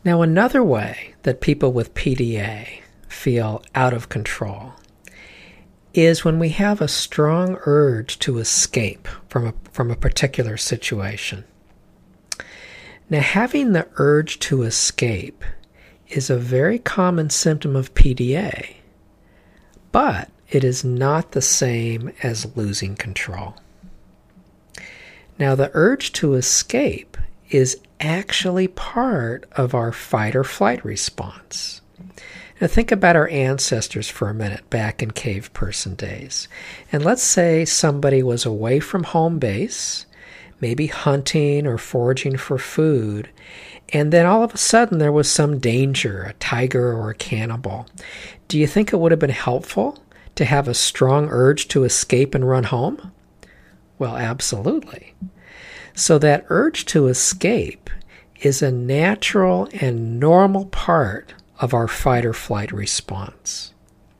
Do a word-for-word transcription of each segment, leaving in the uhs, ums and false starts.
Now, another way that people with P D A feel out of control is when we have a strong urge to escape from a, from a particular situation. Now, having the urge to escape is a very common symptom of P D A, but it is not the same as losing control. Now, the urge to escape is actually part of our fight or flight response. Now, think about our ancestors for a minute back in cave person days. And let's say somebody was away from home base, maybe hunting or foraging for food, and then all of a sudden there was some danger, a tiger or a cannibal. Do you think it would have been helpful to have a strong urge to escape and run home? Well, absolutely. So that urge to escape is a natural and normal part of our fight or flight response.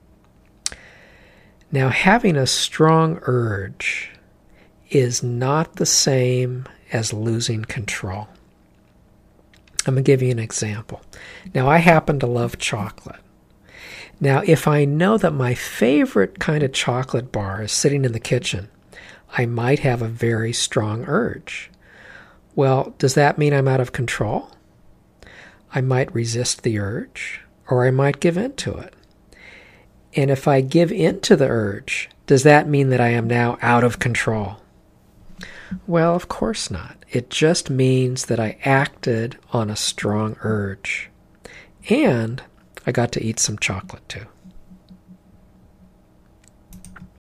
Now, having a strong urge is not the same as losing control. I'm going to give you an example. Now, I happen to love chocolate. Now, if I know that my favorite kind of chocolate bar is sitting in the kitchen, I might have a very strong urge. Well, does that mean I'm out of control? I might resist the urge, or I might give in to it. And if I give in to the urge, does that mean that I am now out of control? Well, of course not. It just means that I acted on a strong urge. And I got to eat some chocolate too.